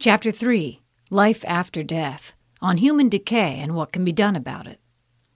Chapter 3, Life After Death, on Human Decay and What Can Be Done About It.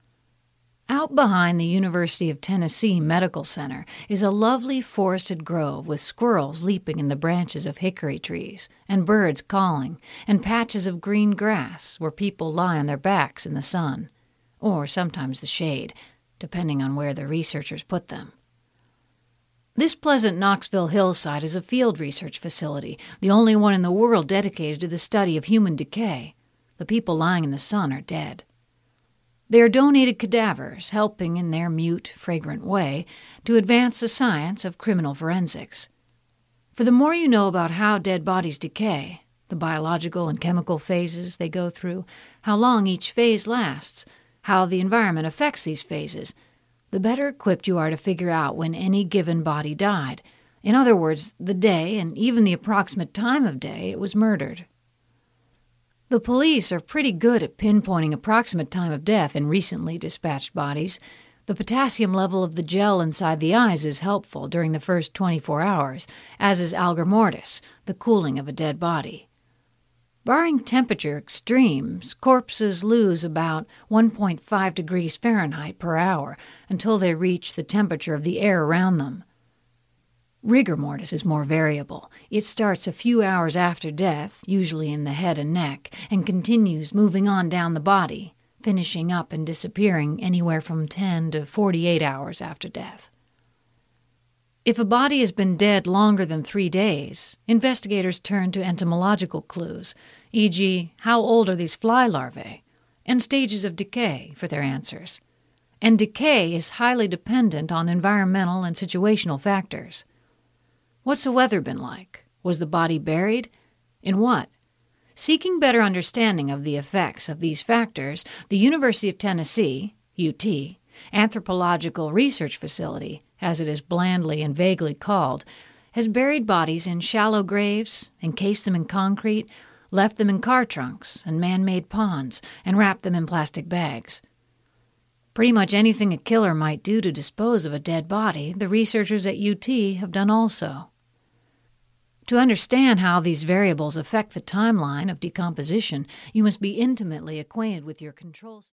Out behind the University of Tennessee Medical Center is a lovely forested grove with squirrels leaping in the branches of hickory trees, and birds calling, and patches of green grass where people lie on their backs in the sun, or sometimes the shade, depending on where the researchers put them. This pleasant Knoxville hillside is a field research facility, the only one in the world dedicated to the study of human decay. The people lying in the sun are dead. They are donated cadavers, helping in their mute, fragrant way to advance the science of criminal forensics. For the more you know about how dead bodies decay, the biological and chemical phases they go through, how long each phase lasts, how the environment affects these phases, the better equipped you are to figure out when any given body died. In other words, the day and even the approximate time of day it was murdered. The police are pretty good at pinpointing approximate time of death in recently dispatched bodies. The potassium level of the gel inside the eyes is helpful during the first 24 hours, as is algor mortis, the cooling of a dead body. Barring temperature extremes, corpses lose about 1.5 degrees Fahrenheit per hour until they reach the temperature of the air around them. Rigor mortis is more variable. It starts a few hours after death, usually in the head and neck, and continues moving on down the body, finishing up and disappearing anywhere from 10 to 48 hours after death. If a body has been dead longer than 3 days, investigators turn to entomological clues, e.g., how old are these fly larvae, and stages of decay for their answers. And decay is highly dependent on environmental and situational factors. What's the weather been like? Was the body buried? In what? Seeking better understanding of the effects of these factors, the University of Tennessee, UT, Anthropological Research Facility, as it is blandly and vaguely called, has buried bodies in shallow graves, encased them in concrete, left them in car trunks and man-made ponds, and wrapped them in plastic bags. Pretty much anything a killer might do to dispose of a dead body, the researchers at UT have done also. To understand how these variables affect the timeline of decomposition, you must be intimately acquainted with your controls.